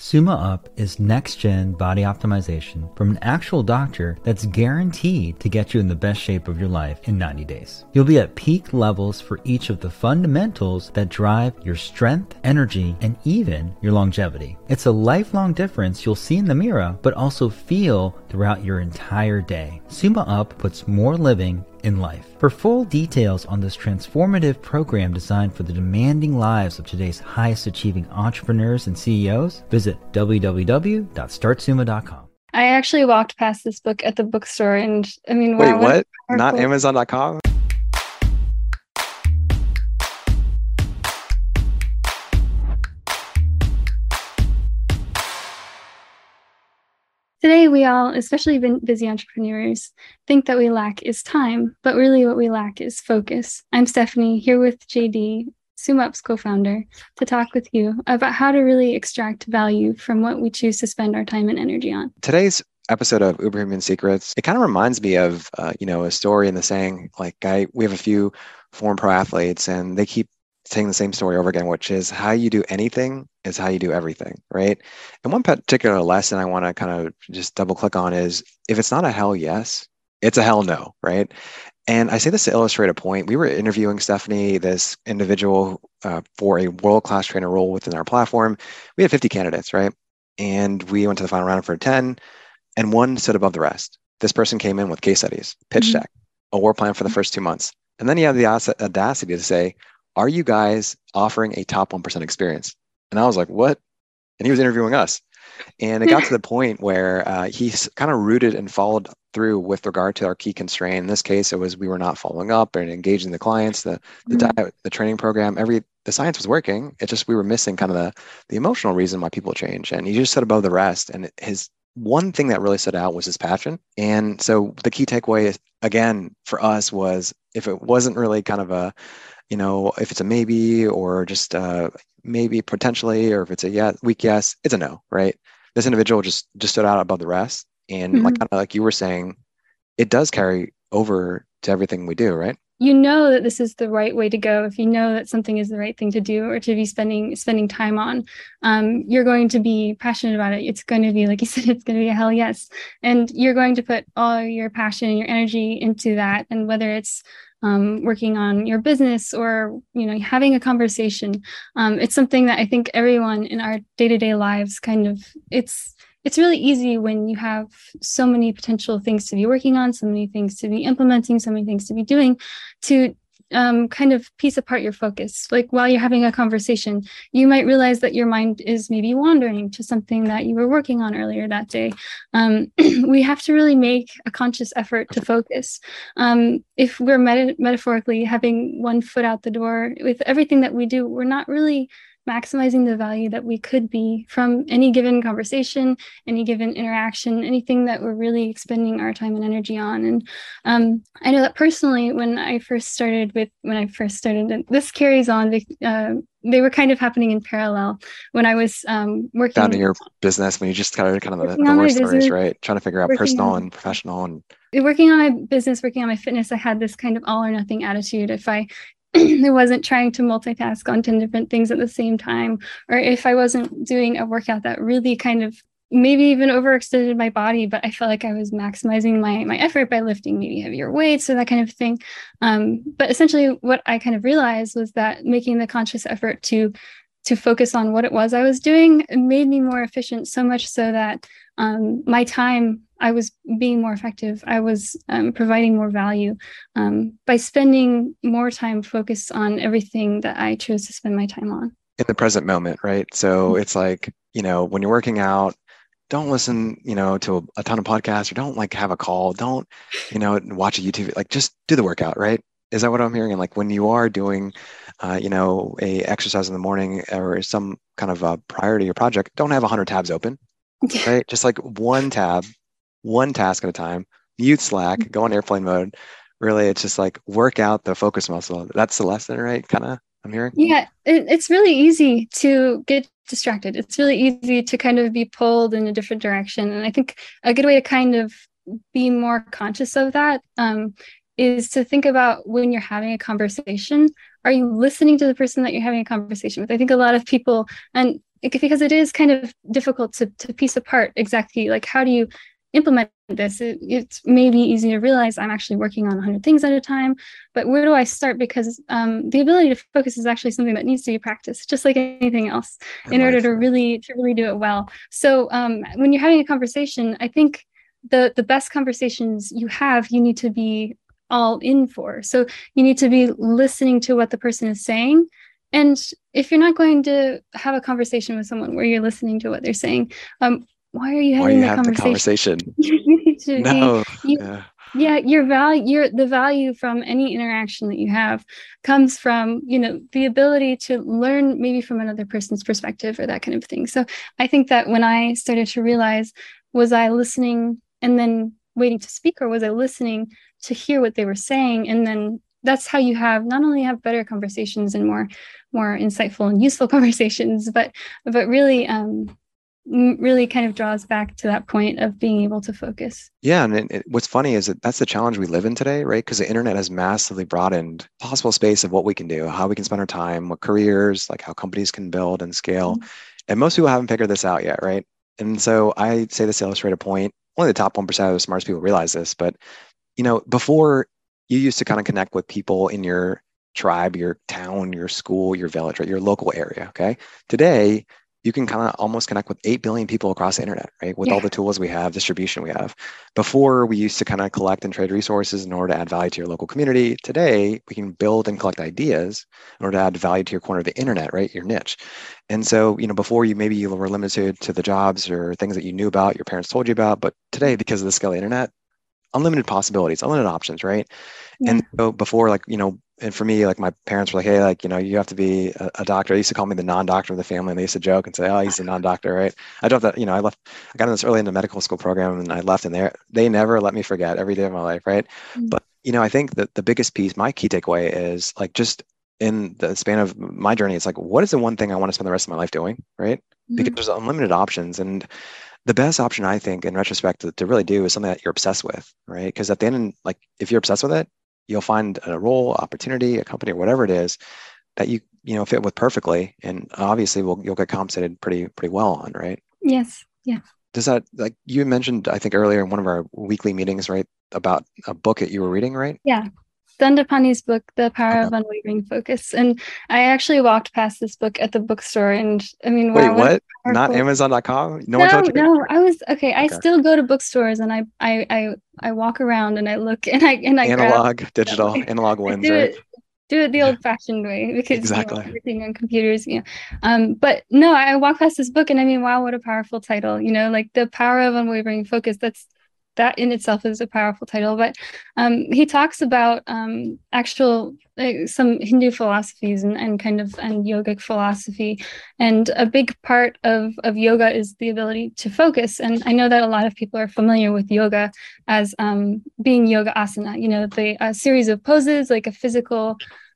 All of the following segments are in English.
Suma Up is next-gen body optimization from an actual doctor that's guaranteed to get you in the best shape of your life in 90 days. You'll be at peak levels for each of the fundamentals that drive your strength, energy, and even your longevity. It's a lifelong difference you'll see in the mirror, but also feel throughout your entire day. Suma Up puts more living in life. For full details on this transformative program designed for the demanding lives of today's highest achieving entrepreneurs and CEOs, visit www.startsuma.com. I actually walked past this book at the bookstore and Wait, wow, what? Not Amazon.com? Today, we all, especially busy entrepreneurs, think that we lack is time, but really what we lack is focus. I'm Stephanie, here with JD, Suma Up's co-founder, to talk with you about how to really extract value from what we choose to spend our time and energy on. Today's episode of Uber Human Secrets, it kind of reminds me of, a story in the saying, we have a few former pro athletes and they keep saying the same story over again, which is how you do anything is how you do everything, right? And one particular lesson I want to kind of just double click on is if it's not a hell yes, it's a hell no, right? And I say this to illustrate a point. We were interviewing Stephanie, this individual, for a world-class trainer role within our platform. We had 50 candidates, right? And we went to the final round for 10, and one stood above the rest. This person came in with case studies, pitch deck, a war plan for the first 2 months. And then he had the audacity to say, are you guys offering a top 1% experience? And I was like, what? And he was interviewing us. And it got to the point where he's kind of rooted and followed through with regard to our key constraint. In this case, it was we were not following up and engaging the clients, the diet, the training program, the science was working. It's just we were missing kind of the emotional reason why people change. And he just stood above the rest. And his one thing that really stood out was his passion. And so the key takeaway, again, for us was if it wasn't really kind of a, if it's a maybe or just maybe potentially, or if it's a weak yes, it's a no, right? This individual just stood out above the rest. And like you were saying, it does carry over to everything we do, right? You know that this is the right way to go. If you know that something is the right thing to do or to be spending time on, you're going to be passionate about it. It's going to be, like you said, it's going to be a hell yes. And you're going to put all your passion and your energy into that. And whether it's working on your business or, having a conversation, it's something that I think everyone in our day-to-day lives it's really easy when you have so many potential things to be working on, so many things to be implementing, so many things to be doing, to kind of piece apart your focus. Like while you're having a conversation, you might realize that your mind is maybe wandering to something that you were working on earlier that day. We have to really make a conscious effort to focus. If we're metaphorically having one foot out the door with everything that we do, we're not really maximizing the value that we could be from any given conversation, any given interaction, anything that we're really expending our time and energy on. And I know that personally, when I first started, and this carries on, they were kind of happening in parallel when I was working. Founding your business, when you just kind of the worst stories, right? Trying to figure out personal and professional and working on my business, working on my fitness, I had this kind of all or nothing attitude. If I wasn't trying to multitask on 10 different things at the same time, or if I wasn't doing a workout that really kind of maybe even overextended my body, but I felt like I was maximizing my effort by lifting maybe heavier weights or that kind of thing. But essentially what I kind of realized was that making the conscious effort to focus on what it was I was doing made me more efficient, so much so that my time, I was being more effective. I was providing more value by spending more time focused on everything that I chose to spend my time on. In the present moment, right? So it's like, when you're working out, don't listen, to a ton of podcasts, or don't have a call. Don't, watch a YouTube, just do the workout, right? Is that what I'm hearing? And when you are doing, a exercise in the morning or some kind of prior to your project, don't have 100 tabs open, right? Just one tab, one task at a time, mute Slack, go on airplane mode. Really, it's just work out the focus muscle. That's the lesson, right? Kind of, I'm hearing. Yeah, it's really easy to get distracted. It's really easy to kind of be pulled in a different direction. And I think a good way to kind of be more conscious of that is to think about when you're having a conversation, are you listening to the person that you're having a conversation with? I think a lot of people, and because it is kind of difficult to piece apart exactly like how do you implement this. It's maybe easy to realize I'm actually working on 100 things at a time, but where do I start? Because the ability to focus is actually something that needs to be practiced, just like anything else, in order to really do it well. So when you're having a conversation, I think the best conversations you have, you need to be all in for. So you need to be listening to what the person is saying. And if you're not going to have a conversation with someone where you're listening to what they're saying, why are you having the conversation? You need to No. the value from any interaction that you have comes from, the ability to learn maybe from another person's perspective or that kind of thing. So I think that when I started to realize, was I listening and then waiting to speak, or was I listening to hear what they were saying? And then that's how you not only have better conversations and more insightful and useful conversations, but really really kind of draws back to that point of being able to focus. Yeah. And what's funny is that's the challenge we live in today, right? Because the internet has massively broadened possible space of what we can do, how we can spend our time, what careers, like how companies can build and scale. Mm-hmm. And most people haven't figured this out yet, right? And so I say this to illustrate a point. Only the top 1% of the smartest people realize this, but before you used to kind of connect with people in your tribe, your town, your school, your village, right? Your local area. Okay. Today, you can kind of almost connect with 8 billion people across the internet, right? With all the tools we have, distribution we have. Before, we used to kind of collect and trade resources in order to add value to your local community. Today, we can build and collect ideas in order to add value to your corner of the internet, right? Your niche. And so, before you were limited to the jobs or things that you knew about, your parents told you about. But today, because of the scale of the internet, unlimited possibilities, unlimited options, right? Yeah. And so before, and for me, my parents were like, hey, you have to be a doctor. They used to call me the non-doctor of the family, and they used to joke and say, oh, he's a non-doctor, right? I dropped that, I got in this early into medical school program, and I left, and they never let me forget every day of my life, right? Mm-hmm. But, I think that the biggest piece, my key takeaway is just in the span of my journey, it's what is the one thing I want to spend the rest of my life doing, right? Mm-hmm. Because there's unlimited options. And the best option, I think, in retrospect, to really do is something that you're obsessed with, right? Because at the end, if you're obsessed with it, you'll find a role, opportunity, a company, or whatever it is that you fit with perfectly, and obviously you'll get compensated pretty well on, right? Yes. Yeah. Does that, you mentioned, I think earlier in one of our weekly meetings, right, about a book that you were reading, right? Yeah. Dandapani's book, The Power of Unwavering Focus. And I actually walked past this book at the bookstore, and I mean, wait, what? Not Amazon.com? No, I was okay. I still go to bookstores, and I walk around and I look and I analog, digital, analog wins, right? Do it the old-fashioned way, because exactly everything on computers, But no, I walk past this book, and I mean, wow, what a powerful title! The Power of Unwavering Focus. That in itself is a powerful title, but he talks about actual some Hindu philosophies and yogic philosophy, and a big part of yoga is the ability to focus. And I know that a lot of people are familiar with yoga as being yoga asana, the series of poses, like a physical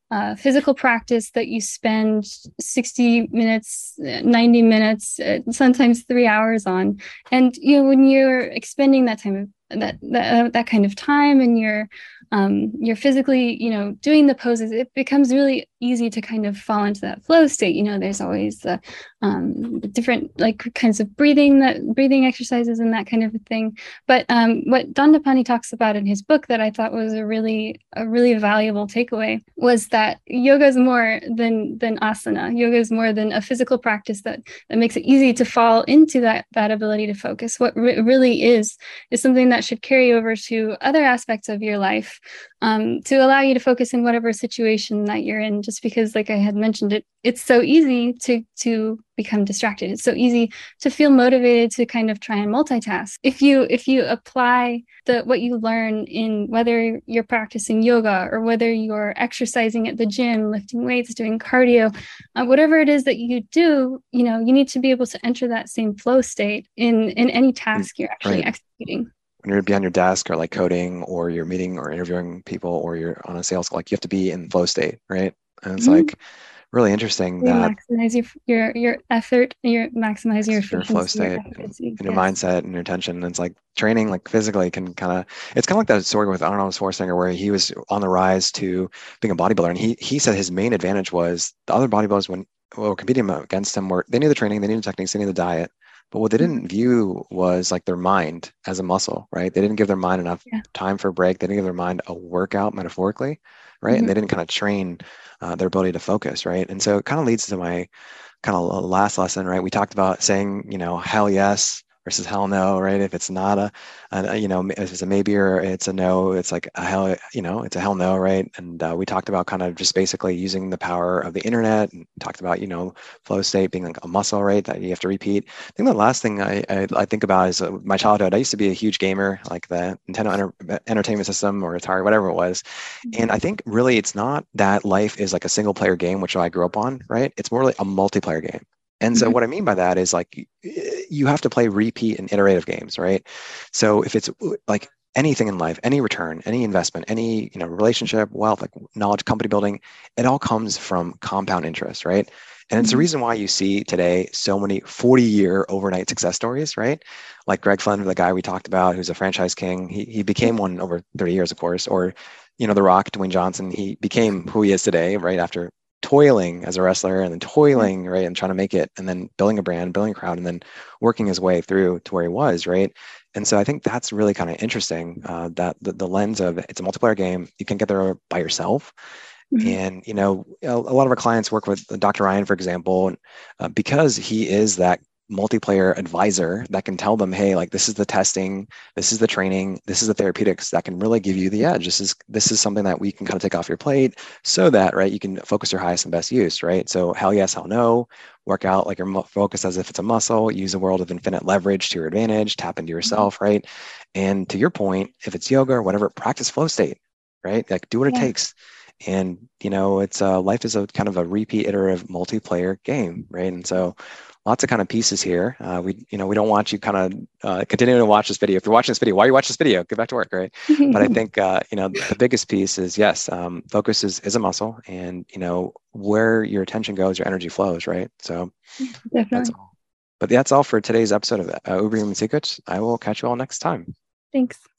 practice that you spend 60 minutes, 90 minutes, sometimes 3 hours on. And, when you're expending that time, that kind of time, and you're physically, doing the poses, it becomes really easy to kind of fall into that flow state. There's always the different kinds of breathing exercises and that kind of a thing. But what Dandapani talks about in his book that I thought was a really valuable takeaway was that yoga is more than asana. Yoga is more than a physical practice that makes it easy to fall into that ability to focus. What really is something that should carry over to other aspects of your life, to allow you to focus in whatever situation that you're in. Just because, like I had mentioned, it's so easy to become distracted. It's so easy to feel motivated to kind of try and multitask. If you apply what you learn in, whether you're practicing yoga or whether you're exercising at the gym, lifting weights, doing cardio, whatever it is that you do, you need to be able to enter that same flow state in any task you're actually executing. When you're behind your desk or coding, or you're meeting or interviewing people, or you're on a sales call, you have to be in flow state, right? And it's really interesting You that maximize your effort, you maximize your your flow efficiency, your state efficacy. and your Yes. mindset and your attention. And it's like training, like physically, can kind of, it's kind of like that story with Arnold Schwarzenegger where he was on the rise to being a bodybuilder. And he said his main advantage was the other bodybuilders when were competing against him were they knew the training, they knew the techniques, they knew the diet. But what they Mhm. didn't view was like their mind as a muscle, right? They didn't give their mind enough Yeah. time for a break. They didn't give their mind a workout metaphorically, right? And Mhm. they didn't kind of train their ability to focus, right? And so it kind of leads to my kind of last lesson, right? We talked about saying, hell yes versus hell no, right? If it's not if it's a maybe or it's a no, it's like a hell, it's a hell no, right? And we talked about kind of just basically using the power of the internet and talked about, flow state being like a muscle, right? That you have to repeat. I think the last thing I think about is my childhood. I used to be a huge gamer, like the Nintendo Entertainment System or Atari, whatever it was. And I think really it's not that life is like a single player game, which I grew up on, right? It's more like a multiplayer game. And so Mhm. what I mean by that is like you have to play repeat and iterative games, right? So if it's like anything in life, any return, any investment, any, relationship, wealth, like knowledge, company building, it all comes from compound interest, right? And it's the Mhm. reason why you see today so many 40-year overnight success stories, right? Like Greg Flynn, the guy we talked about, who's a franchise king. He became one over 30 years, of course. Or The Rock, Dwayne Johnson, he became who he is today, right? After toiling as a wrestler and then Yeah. toiling, right? And trying to make it and then building a brand, building a crowd, and then working his way through to where he was, right? And so I think that's really kind of interesting that the lens of it's a multiplayer game. You can get there by yourself. Mhm. And, a lot of our clients work with Dr. Ryan, for example, and because he is that multiplayer advisor that can tell them, hey, like this is the testing, this is the training, this is the therapeutics that can really give you the edge. This is something that we can kind of take off your plate so that, right, you can focus your highest and best use, right? So hell yes, hell no, work out like your focus as if it's a muscle, use a world of infinite leverage to your advantage, tap into Mhm. yourself, right? And to your point, if it's yoga or whatever, practice flow state, right? Like do what it Yeah. takes. And it's life is a kind of a repeat iterative multiplayer game, right? And so lots of kind of pieces here. We don't want you kind of continuing to watch this video. If you're watching this video, why you watch this video? Get back to work, right? But I think the biggest piece is yes, focus is a muscle, and where your attention goes, your energy flows, right? So that's Definitely. all. But that's all for today's episode of Uber Human Secrets. I will catch you all next time. Thanks.